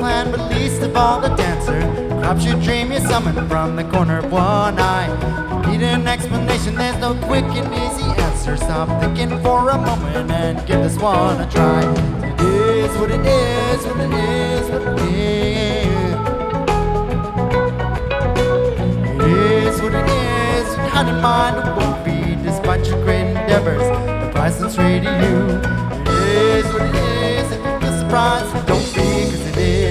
plan, but least of all the dancer. Perhaps you dream you're summoned from the corner of one eye. You need an explanation, there's no quick and easy answer. Stop thinking for a moment and give this one a try. It is what it is, what it is, what it is. It is what it is, your kind of mind it won't be. Despite your great endeavors, the price is straight to you.